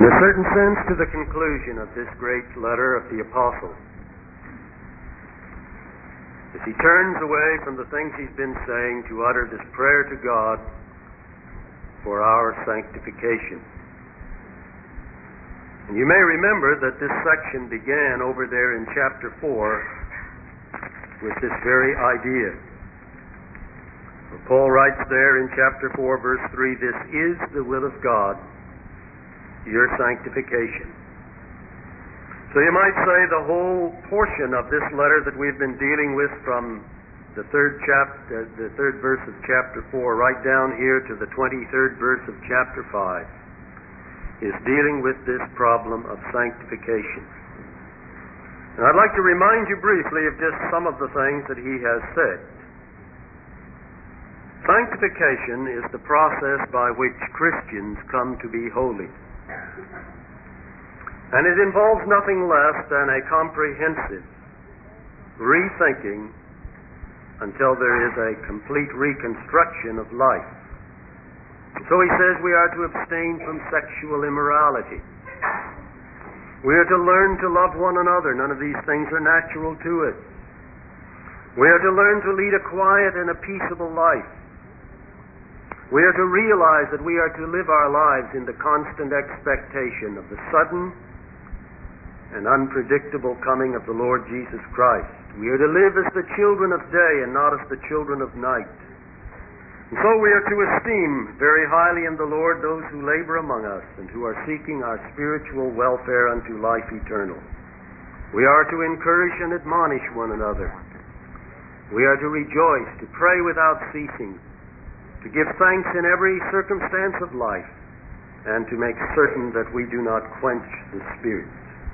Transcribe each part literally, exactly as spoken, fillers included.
a certain sense, to the conclusion of this great letter of the Apostle. As he turns away from the things he's been saying to utter this prayer to God for our sanctification. And you may remember that this section began over there in chapter four with this very idea. For Paul writes there in chapter four, verse three, "This is the will of God, your sanctification." So you might say the whole portion of this letter that we've been dealing with from the third chapter, the third verse of chapter four, right down here to the twenty-third verse of chapter five, is dealing with this problem of sanctification. And I'd like to remind you briefly of just some of the things that he has said. Sanctification is the process by which Christians come to be holy. And it involves nothing less than a comprehensive rethinking until there is a complete reconstruction of life. So he says we are to abstain from sexual immorality. We are to learn to love one another. None of these things are natural to us. We are to learn to lead a quiet and a peaceable life. We are to realize that we are to live our lives in the constant expectation of the sudden and unpredictable coming of the Lord Jesus Christ. We are to live as the children of day and not as the children of night. And so we are to esteem very highly in the Lord those who labor among us and who are seeking our spiritual welfare unto life eternal. We are to encourage and admonish one another. We are to rejoice, to pray without ceasing, to give thanks in every circumstance of life, and to make certain that we do not quench the Spirit.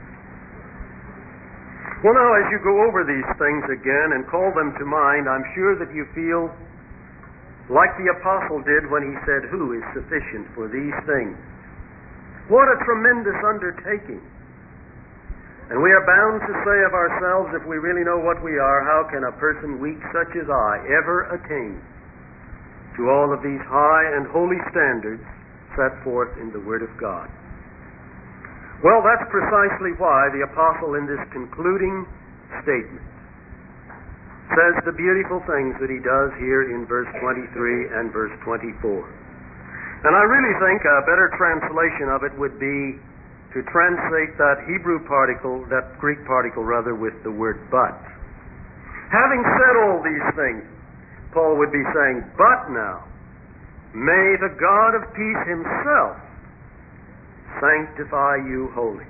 Well, now, as you go over these things again and call them to mind, I'm sure that you feel like the Apostle did when he said, "Who is sufficient for these things?" What a tremendous undertaking. And we are bound to say of ourselves, if we really know what we are, how can a person weak such as I ever attain to all of these high and holy standards set forth in the Word of God? Well, that's precisely why the Apostle in this concluding statement says the beautiful things that he does here in verse twenty-three and verse twenty-four. And I really think a better translation of it would be to translate that Hebrew particle, that Greek particle rather, with the word "but." Having said all these things, Paul would be saying, "But now, may the God of peace himself sanctify you wholly,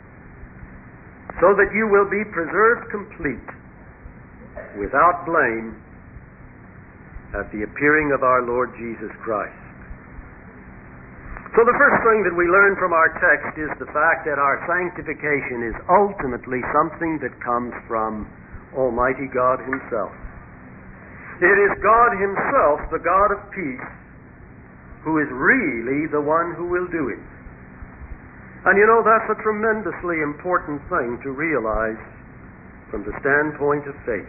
so that you will be preserved complete, without blame, at the appearing of our Lord Jesus Christ." So the first thing that we learn from our text is the fact that our sanctification is ultimately something that comes from Almighty God himself. It is God himself, the God of peace, who is really the one who will do it. And you know, that's a tremendously important thing to realize from the standpoint of faith.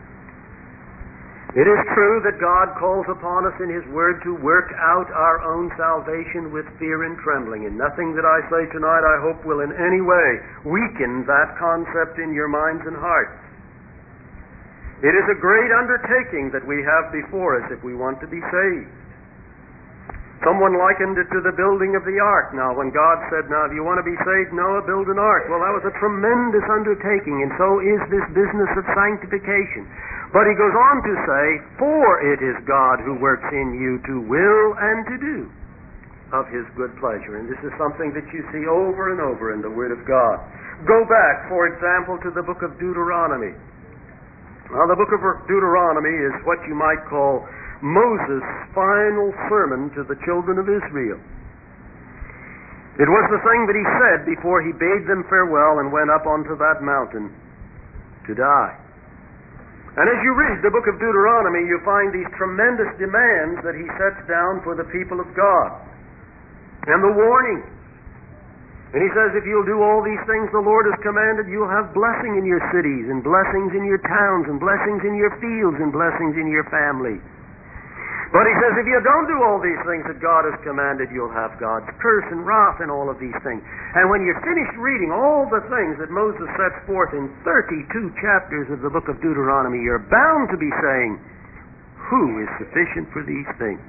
It is true that God calls upon us in his word to work out our own salvation with fear and trembling, and nothing that I say tonight, I hope, will in any way weaken that concept in your minds and hearts. It is a great undertaking that we have before us if we want to be saved. Someone likened it to the building of the ark. Now, when God said, "Now, if you want to be saved, Noah, build an ark." Well, that was a tremendous undertaking, and so is this business of sanctification. But he goes on to say, "For it is God who works in you to will and to do of his good pleasure." And this is something that you see over and over in the Word of God. Go back, for example, to the book of Deuteronomy. Now, the book of Deuteronomy is what you might call Moses' final sermon to the children of Israel. It was the thing that he said before he bade them farewell and went up onto that mountain to die. And as you read the book of Deuteronomy, you find these tremendous demands that he sets down for the people of God, and the warnings. And he says, if you'll do all these things the Lord has commanded, you'll have blessing in your cities, and blessings in your towns, and blessings in your fields, and blessings in your family. But he says, if you don't do all these things that God has commanded, you'll have God's curse and wrath and all of these things. And when you're finished reading all the things that Moses sets forth in thirty-two chapters of the book of Deuteronomy, you're bound to be saying, who is sufficient for these things?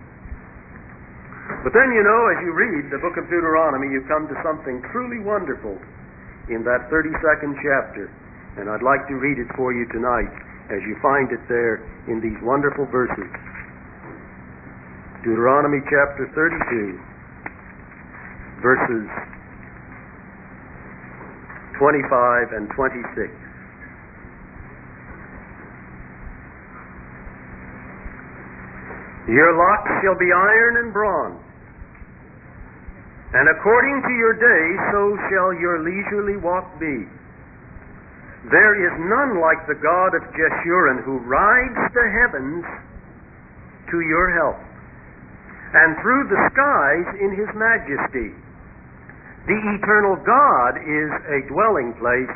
But then, you know, as you read the book of Deuteronomy, you come to something truly wonderful in that thirty-second chapter. And I'd like to read it for you tonight as you find it there in these wonderful verses. Deuteronomy chapter thirty-two, verses twenty-five and twenty-six. Your lot shall be iron and bronze, and according to your days so shall your leisurely walk be. There is none like the God of Jeshurun, who rides the heavens to your help, and through the skies in his majesty. The eternal God is a dwelling place,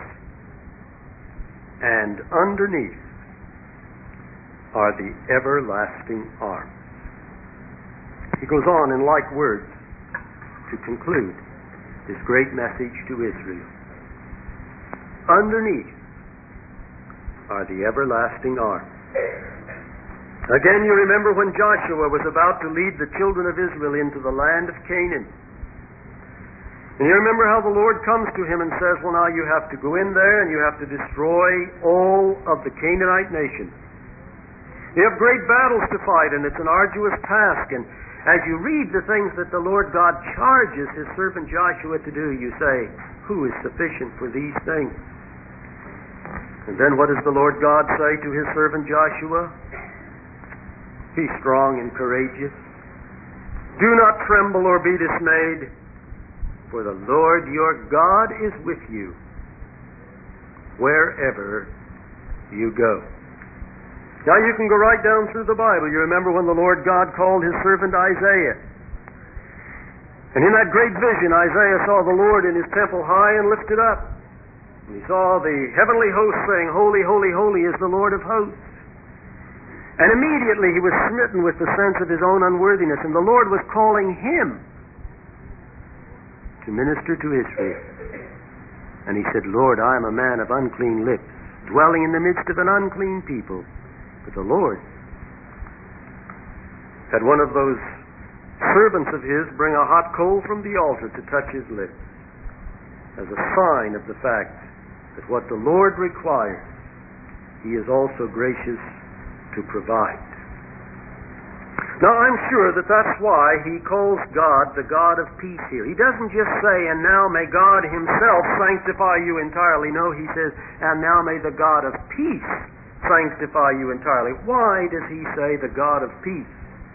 and underneath are the everlasting arms. He goes on in like words to conclude this great message to Israel. Underneath are the everlasting arms. Again, you remember when Joshua was about to lead the children of Israel into the land of Canaan. And you remember how the Lord comes to him and says, well, now you have to go in there and you have to destroy all of the Canaanite nations. You have great battles to fight, and it's an arduous task. And as you read the things that the Lord God charges his servant Joshua to do, you say, who is sufficient for these things? And then what does the Lord God say to his servant Joshua? Be strong and courageous. Do not tremble or be dismayed, for the Lord your God is with you wherever you go. Now you can go right down through the Bible. You remember when the Lord God called his servant Isaiah. And in that great vision, Isaiah saw the Lord in his temple high and lifted up. And he saw the heavenly host saying, Holy, holy, holy is the Lord of hosts. And immediately he was smitten with the sense of his own unworthiness, and the Lord was calling him to minister to Israel. And he said, Lord, I am a man of unclean lips, dwelling in the midst of an unclean people. But the Lord had one of those servants of his bring a hot coal from the altar to touch his lips, as a sign of the fact that what the Lord requires, he is also gracious to provide. Now I'm sure that that's why he calls God the God of peace here. He doesn't just say, and now may God himself sanctify you entirely. No, he says, and now may the God of peace sanctify you entirely.Hy does he say the God of peace?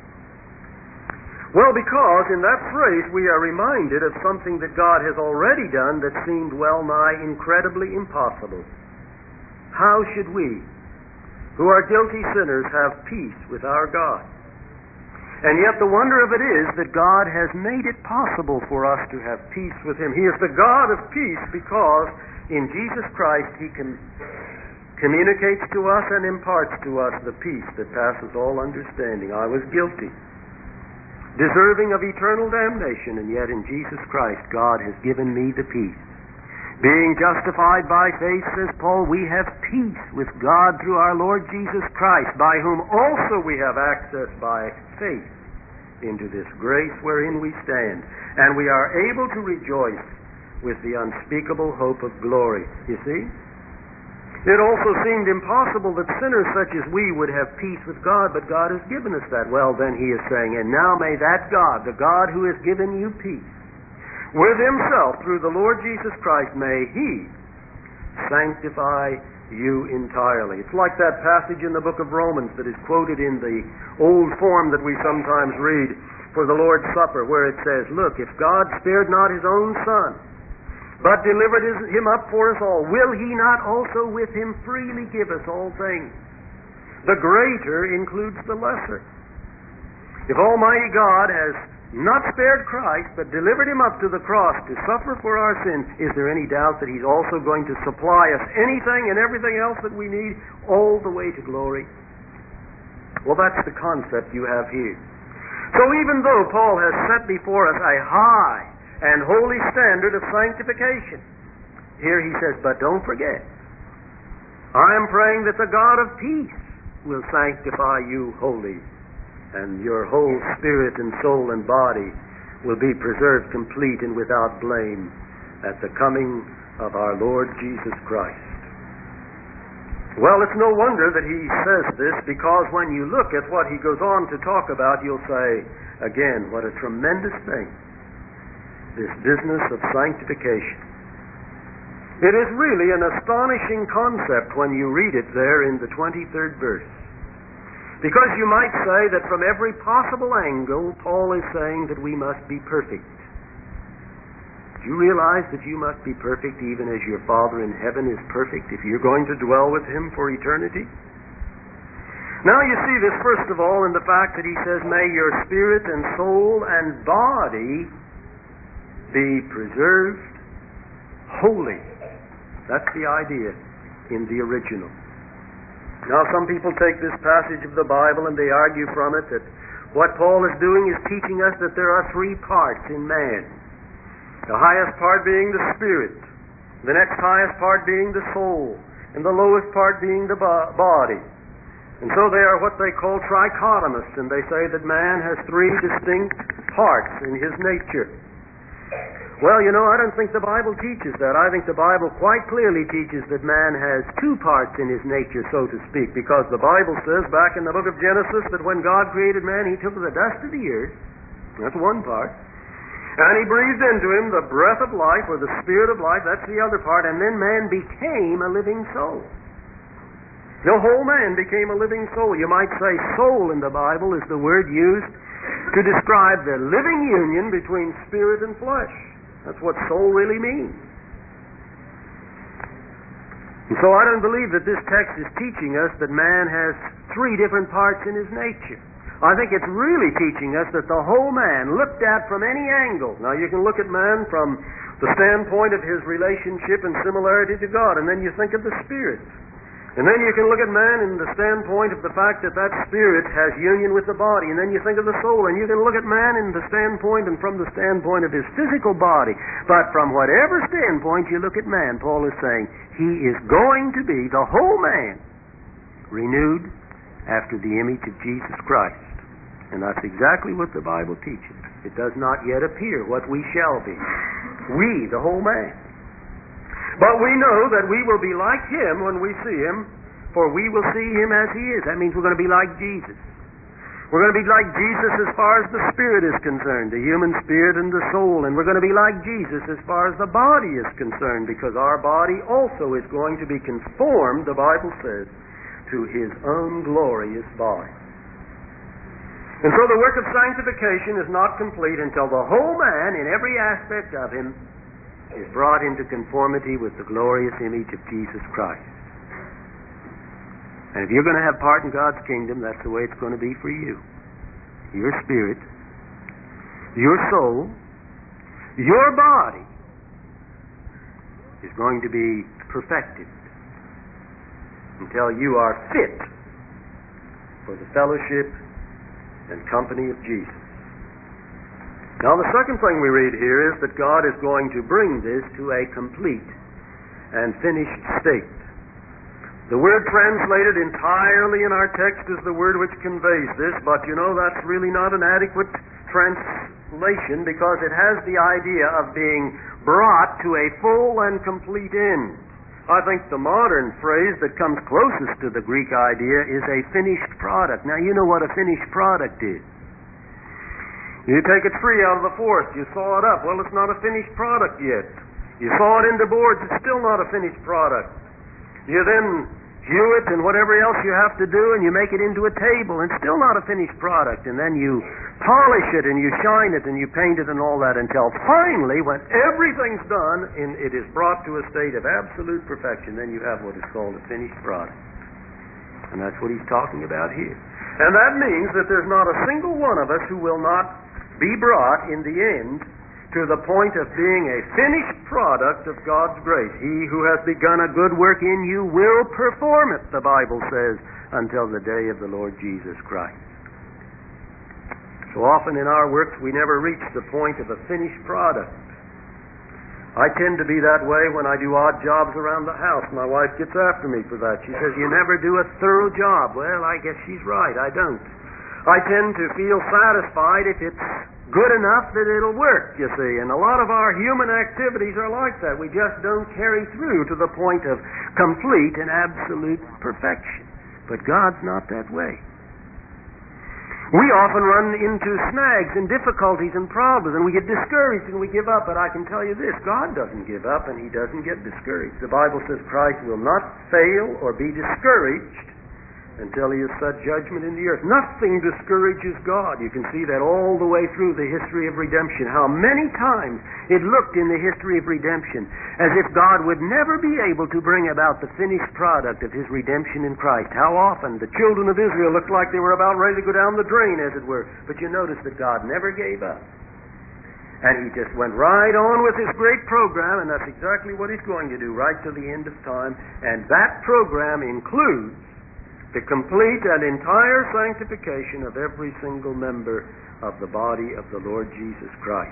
Well, because in that phrase we are reminded of something that God has already done that seemed well nigh incredibly impossible. How should we, who are guilty sinners, have peace with our God? And yet the wonder of it is that God has made it possible for us to have peace with him. He is the God of peace because in Jesus Christ he can communicates to us and imparts to us the peace that passes all understanding. I was guilty, deserving of eternal damnation, and yet in Jesus Christ God has given me the peace. Being justified by faith, says Paul, we have peace with God through our Lord Jesus Christ, by whom also we have access by faith into this grace wherein we stand, and we are able to rejoice with the unspeakable hope of glory. You see? It also seemed impossible that sinners such as we would have peace with God, but God has given us that. Well, then he is saying, and now may that God, the God who has given you peace, with himself through the Lord Jesus Christ, may he sanctify you entirely. It's like that passage in the book of Romans that is quoted in the old form that we sometimes read for the Lord's Supper, where it says, look, if God spared not his own Son, but delivered his, him up for us all, will he not also with him freely give us all things? The greater includes the lesser. If Almighty God has not spared Christ, but delivered him up to the cross to suffer for our sins, is there any doubt that he's also going to supply us anything and everything else that we need all the way to glory? Well, that's the concept you have here. So even though Paul has set before us a high and holy standard of sanctification, here he says, but don't forget, I am praying that the God of peace will sanctify you wholly, and your whole spirit and soul and body will be preserved complete and without blame at the coming of our Lord Jesus Christ. Well, it's no wonder that he says this, because when you look at what he goes on to talk about, you'll say, again, what a tremendous thing, this business of sanctification. It is really an astonishing concept when you read it there in the twenty-third verse. Because you might say that from every possible angle, Paul is saying that we must be perfect. Do you realize that you must be perfect even as your Father in heaven is perfect if you're going to dwell with Him for eternity? Now you see this first of all in the fact that he says, may your spirit and soul and body be preserved holy. That's the idea in the original. Now some people take this passage of the Bible and they argue from it that what Paul is doing is teaching us that there are three parts in man. The highest part being the spirit, the next highest part being the soul, and the lowest part being the bo- body. And so they are what they call trichotomists, and they say that man has three distinct parts in his nature. Well, you know, I don't think the Bible teaches that. I think the Bible quite clearly teaches that man has two parts in his nature, so to speak, because the Bible says back in the book of Genesis that when God created man, He took the dust of the earth, that's one part, and He breathed into him the breath of life, or the spirit of life, that's the other part, and then man became a living soul. The whole man became a living soul. You might say soul in the Bible is the word used to describe the living union between spirit and flesh. That's what soul really means. And so I don't believe that this text is teaching us that man has three different parts in his nature. I think it's really teaching us that the whole man, looked at from any angle. Now you can look at man from the standpoint of his relationship and similarity to God, and then you think of the spirit. And then you can look at man in the standpoint of the fact that that spirit has union with the body, and then you think of the soul, and you can look at man in the standpoint and from the standpoint of his physical body. But from whatever standpoint you look at man, Paul is saying, he is going to be, the whole man, renewed after the image of Jesus Christ. And that's exactly what the Bible teaches. It does not yet appear what we shall be. We, the whole man. But we know that we will be like Him when we see Him, for we will see Him as He is. That means we're going to be like Jesus. We're going to be like Jesus as far as the spirit is concerned, the human spirit and the soul. And we're going to be like Jesus as far as the body is concerned, because our body also is going to be conformed, the Bible says, to His own glorious body. And so the work of sanctification is not complete until the whole man, in every aspect of him, is brought into conformity with the glorious image of Jesus Christ. And if you're going to have part in God's kingdom, that's the way it's going to be for you. Your spirit, your soul, your body is going to be perfected until you are fit for the fellowship and company of Jesus. Now the second thing we read here is that God is going to bring this to a complete and finished state. The word translated entirely in our text is the word which conveys this, but you know that's really not an adequate translation, because it has the idea of being brought to a full and complete end. I think the modern phrase that comes closest to the Greek idea is a finished product. Now you know what a finished product is. You take a tree out of the forest, you saw it up. Well, it's not a finished product yet. You saw it into boards, it's still not a finished product. You then hew it and whatever else you have to do, and you make it into a table, and it's still not a finished product. And then you polish it, and you shine it, and you paint it, and all that, until finally, when everything's done, and it is brought to a state of absolute perfection, then you have what is called a finished product. And that's what he's talking about here. And that means that there's not a single one of us who will not be brought in the end to the point of being a finished product of God's grace. He who has begun a good work in you will perform it, the Bible says, until the day of the Lord Jesus Christ. So often in our works we never reach the point of a finished product. I tend to be that way when I do odd jobs around the house. My wife gets after me for that. She says, "You never do a thorough job." Well, I guess she's right. I don't. I tend to feel satisfied if it's good enough that it'll work, you see. And a lot of our human activities are like that. We just don't carry through to the point of complete and absolute perfection. But God's not that way. We often run into snags and difficulties and problems, and we get discouraged and we give up. But I can tell you this, God doesn't give up and He doesn't get discouraged. The Bible says Christ will not fail or be discouraged until He has set judgment in the earth. Nothing discourages God. You can see that all the way through the history of redemption. How many times it looked in the history of redemption as if God would never be able to bring about the finished product of His redemption in Christ. How often the children of Israel looked like they were about ready to go down the drain, as it were. But you notice that God never gave up. And He just went right on with His great program, and that's exactly what He's going to do right to the end of time. And that program includes the complete and entire sanctification of every single member of the body of the Lord Jesus Christ.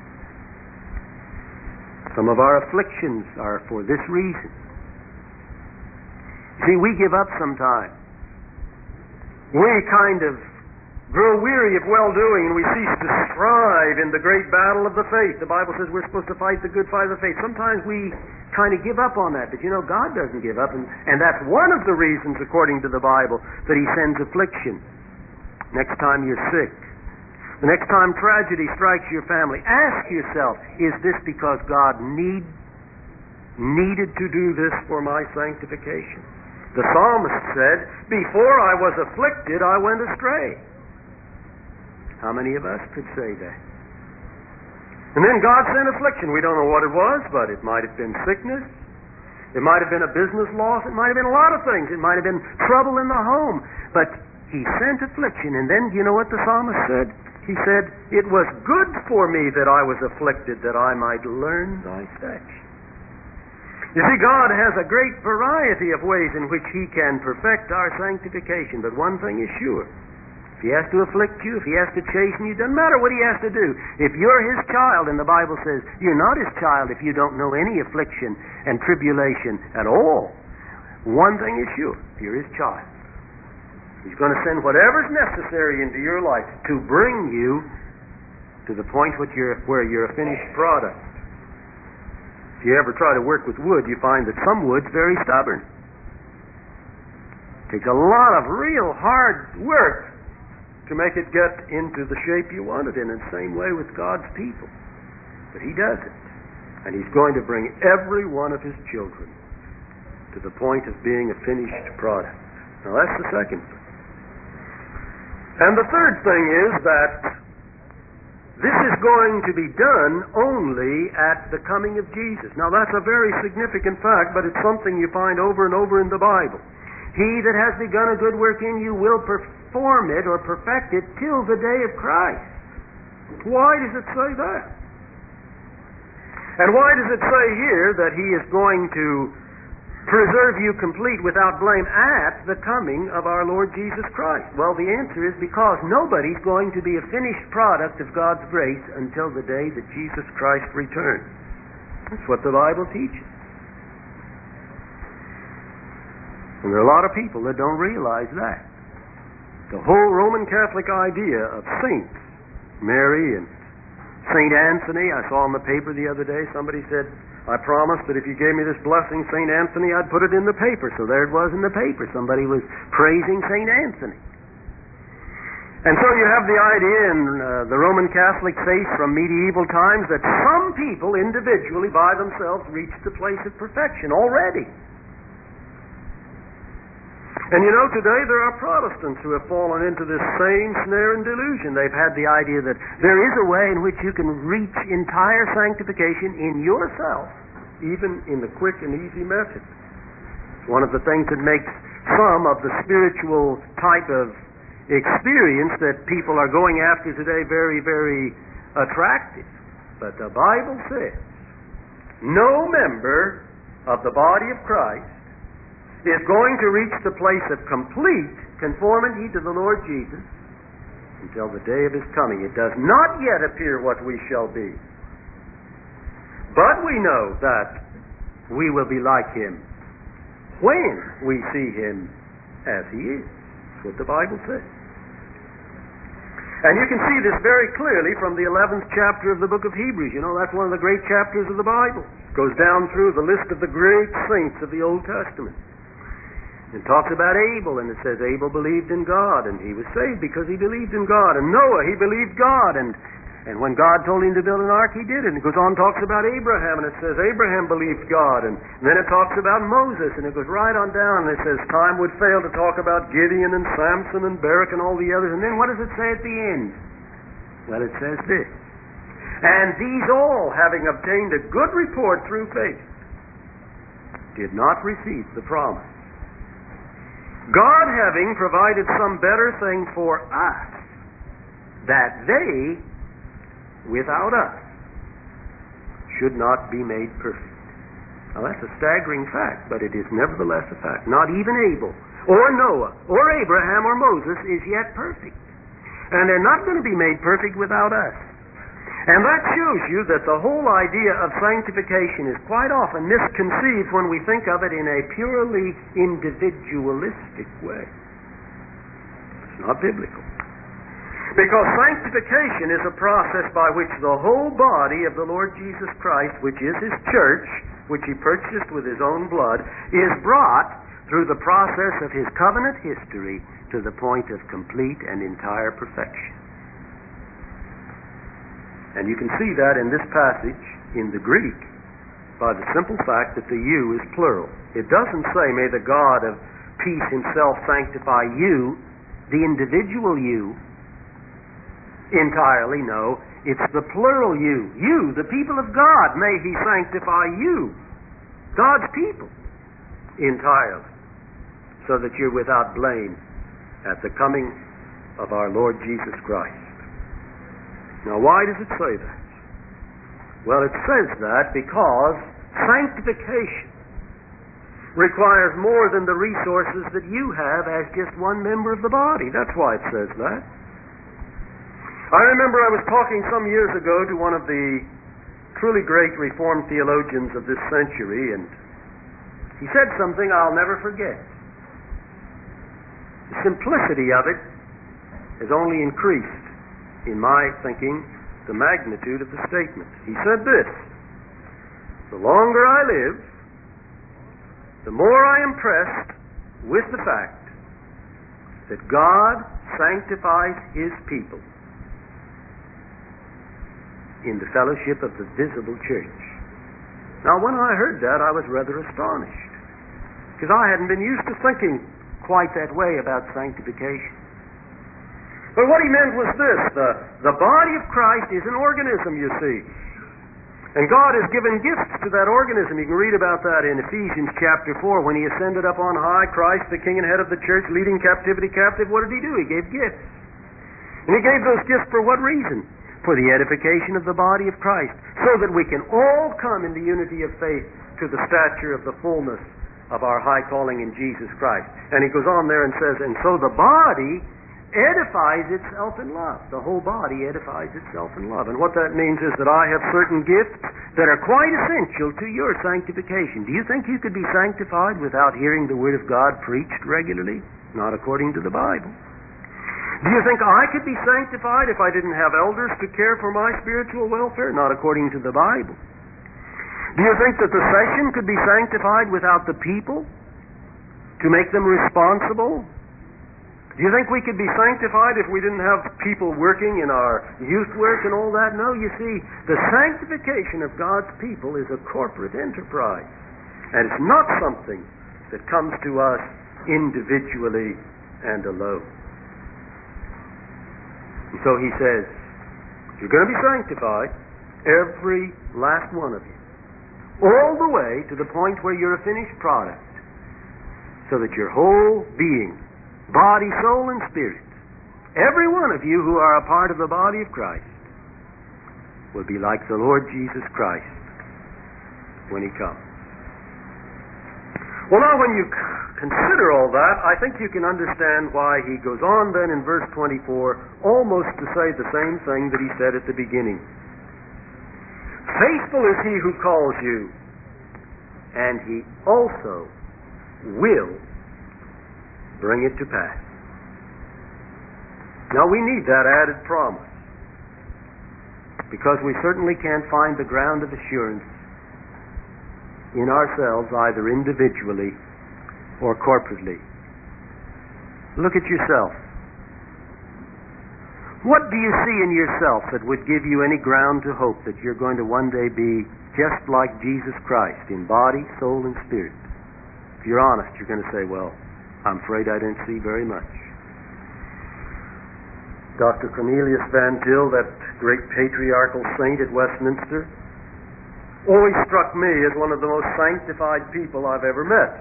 Some of our afflictions are for this reason. See, we give up sometimes. We kind of grow weary of well-doing, and we cease to strive in the great battle of the faith. The Bible says we're supposed to fight the good fight of the faith. Sometimes we kind of give up on that, but you know, God doesn't give up, and, and that's one of the reasons, according to the Bible, that He sends affliction. Next time you're sick, the next time tragedy strikes your family, ask yourself, is this because God need, needed to do this for my sanctification? The psalmist said, "Before I was afflicted, I went astray." How many of us could say that? And then God sent affliction. We don't know what it was, but it might have been sickness. It might have been a business loss. It might have been a lot of things. It might have been trouble in the home. But He sent affliction. And then, you know what the psalmist said? He said, "It was good for me that I was afflicted, that I might learn Thy statutes." You see, God has a great variety of ways in which He can perfect our sanctification. But one thing is sure. If He has to afflict you, if He has to chasten you, doesn't matter what He has to do. If you're His child, and the Bible says you're not His child if you don't know any affliction and tribulation at all. One thing is sure, if you're His child, He's going to send whatever's necessary into your life to bring you to the point where you're, where you're a finished product. If you ever try to work with wood, you find that some wood's very stubborn. It takes a lot of real hard work to make it get into the shape you want it in. And the same way with God's people. But He does it. And He's going to bring every one of His children to the point of being a finished product. Now that's the second thing. And the third thing is that this is going to be done only at the coming of Jesus. Now that's a very significant fact, but it's something you find over and over in the Bible. He that has begun a good work in you will perform it or perfect it till the day of Christ. Why does it say that? And why does it say here that He is going to preserve you complete without blame at the coming of our Lord Jesus Christ? Well, the answer is because nobody's going to be a finished product of God's grace until the day that Jesus Christ returns. That's what the Bible teaches. And there are a lot of people that don't realize that. The whole Roman Catholic idea of saints, Mary and Saint Anthony, I saw in the paper the other day, somebody said, "I promised that if you gave me this blessing, Saint Anthony, I'd put it in the paper." So there it was in the paper. Somebody was praising Saint Anthony. And so you have the idea in uh, the Roman Catholic faith from medieval times that some people individually by themselves reach the place of perfection already. And you know, today there are Protestants who have fallen into this same snare and delusion. They've had the idea that there is a way in which you can reach entire sanctification in yourself, even in the quick and easy method. It's one of the things that makes some of the spiritual type of experience that people are going after today very, very attractive. But the Bible says no member of the body of Christ is going to reach the place of complete conformity to the Lord Jesus until the day of His coming. It does not yet appear what we shall be. But we know that we will be like Him when we see Him as He is. That's what the Bible says. And you can see this very clearly from the eleventh chapter of the book of Hebrews. You know, that's one of the great chapters of the Bible. It goes down through the list of the great saints of the Old Testament. It talks about Abel, and it says Abel believed in God, and he was saved because he believed in God. And Noah, he believed God, and And when God told him to build an ark, he did it. And it goes on and talks about Abraham, and it says Abraham believed God. And then it talks about Moses, and it goes right on down, and it says time would fail to talk about Gideon and Samson and Barak and all the others. And then what does it say at the end? Well, it says this. And these all, having obtained a good report through faith, did not receive the promise. God having provided some better thing for us, that they without us should not be made perfect. Now that's a staggering fact, but it is nevertheless a fact. Not even Abel, or Noah, or Abraham, or Moses is yet perfect. And they're not going to be made perfect without us. And that shows you that the whole idea of sanctification is quite often misconceived when we think of it in a purely individualistic way. It's not biblical. Because sanctification is a process by which the whole body of the Lord Jesus Christ, which is His church, which He purchased with His own blood, is brought through the process of His covenant history to the point of complete and entire perfection. And you can see that in this passage in the Greek by the simple fact that the you is plural. It doesn't say, may the God of peace Himself sanctify you, the individual you, entirely. No, it's the plural you. You, the people of God, may He sanctify you, God's people, entirely, so that you're without blame at the coming of our Lord Jesus Christ. Now, why does it say that? Well, it says that because sanctification requires more than the resources that you have as just one member of the body. That's why it says that. I remember I was talking some years ago to one of the truly great Reformed theologians of this century, and he said something I'll never forget. The simplicity of it has only increased, in my thinking, the magnitude of the statement. He said this: the longer I live, the more I am pressed with the fact that God sanctifies His people in the fellowship of the visible church. Now, when I heard that, I was rather astonished, because I hadn't been used to thinking quite that way about sanctification. But what he meant was this: the, the body of Christ is an organism, you see. And God has given gifts to that organism. You can read about that in Ephesians chapter four. When He ascended up on high, Christ, the King and head of the church, leading captivity captive, what did He do? He gave gifts. And He gave those gifts for what reason? For the edification of the body of Christ, so that we can all come in the unity of faith to the stature of the fullness of our high calling in Jesus Christ. And he goes on there and says, and so the body edifies itself in love. The whole body edifies itself in love. And what that means is that I have certain gifts that are quite essential to your sanctification. Do you think you could be sanctified without hearing the Word of God preached regularly? Not according to the Bible. Do you think I could be sanctified if I didn't have elders to care for my spiritual welfare? Not according to the Bible. Do you think that the session could be sanctified without the people to make them responsible? Do you think we could be sanctified if we didn't have people working in our youth work and all that? No, you see, the sanctification of God's people is a corporate enterprise. And it's not something that comes to us individually and alone. And so he says, you're going to be sanctified, every last one of you, all the way to the point where you're a finished product, so that your whole being, body, soul, and spirit, every one of you who are a part of the body of Christ, will be like the Lord Jesus Christ when He comes. Well, now when you consider all that, I think you can understand why he goes on then in verse twenty-four almost to say the same thing that he said at the beginning. Faithful is He who calls you, and He also will bring it to pass. Now we need that added promise, because we certainly can't find the ground of assurance in ourselves, either individually or corporately. Look at yourself. What do you see in yourself that would give you any ground to hope that you're going to one day be just like Jesus Christ in body, soul, and spirit? If you're honest, you're going to say, well, I'm afraid I don't see very much. Doctor Cornelius Van Til, that great patriarchal saint at Westminster, always struck me as one of the most sanctified people I've ever met.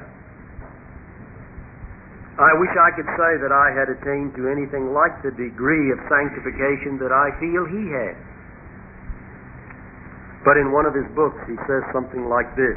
I wish I could say that I had attained to anything like the degree of sanctification that I feel he had. But in one of his books he says something like this: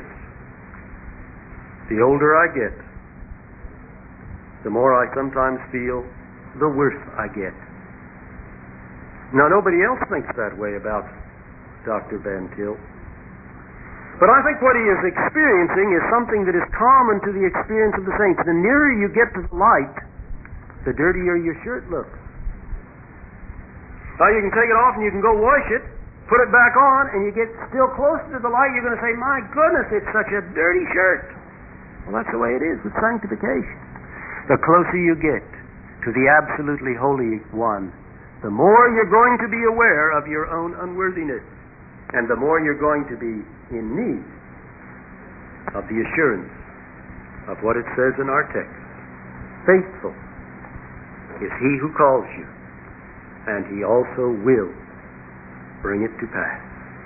the older I get, the more I sometimes feel the worse I get. Now nobody else thinks that way about Doctor Van Til. But I think what he is experiencing is something that is common to the experience of the saints. The nearer you get to the light, the dirtier your shirt looks. Now you can take it off and you can go wash it, put it back on, and you get still closer to the light, you're going to say, my goodness, it's such a dirty shirt. Well, that's the way it is with sanctification. The closer you get to the absolutely Holy One, the more you're going to be aware of your own unworthiness, and the more you're going to be in need of the assurance of what it says in our text. Faithful is He who calls you, and He also will bring it to pass.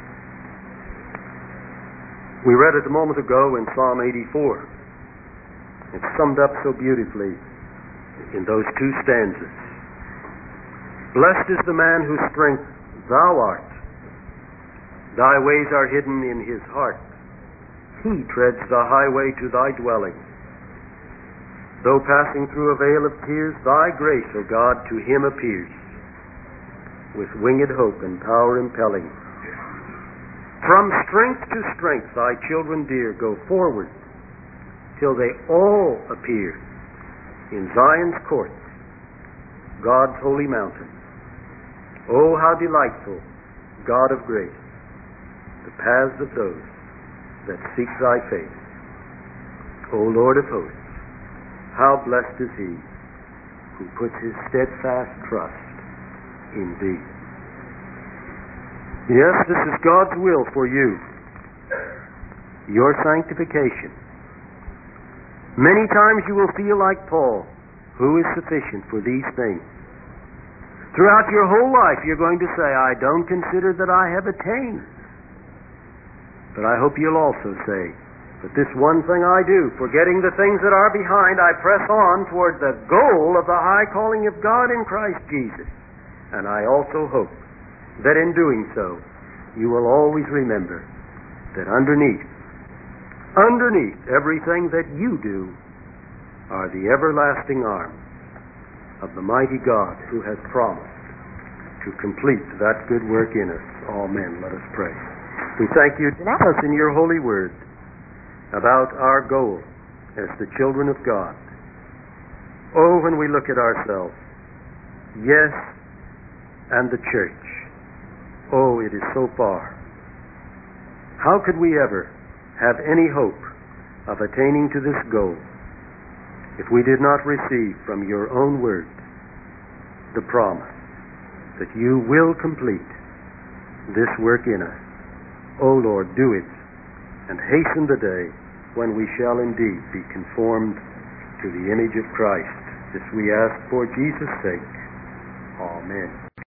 We read it a moment ago in Psalm eighty-four. It's summed up so beautifully in those two stanzas. Blessed is the man whose strength Thou art. Thy ways are hidden in his heart. He treads the highway to Thy dwelling. Though passing through a vale of tears, Thy grace, O God, to him appears, with winged hope and power impelling. From strength to strength Thy children dear go forward, till they all appear in Zion's courts, God's holy mountain. Oh, how delightful, God of grace, the paths of those that seek Thy face. O Lord of hosts, how blessed is he who puts his steadfast trust in Thee. Yes, this is God's will for you, your sanctification. Many times you will feel like Paul, who is sufficient for these things. Throughout your whole life you're going to say, I don't consider that I have attained. But I hope you'll also say, but this one thing I do, forgetting the things that are behind, I press on toward the goal of the high calling of God in Christ Jesus. And I also hope that in doing so, you will always remember that underneath, underneath everything that you do are the everlasting arms of the mighty God who has promised to complete that good work in us. Amen. Let us pray. We thank You to tell us in Your holy word about our goal as the children of God. Oh, when we look at ourselves, yes, and the church, oh, it is so far. How could we ever have any hope of attaining to this goal if we did not receive from Your own word the promise that You will complete this work in us? O Lord, do it, and hasten the day when we shall indeed be conformed to the image of Christ. This we ask for Jesus' sake. Amen.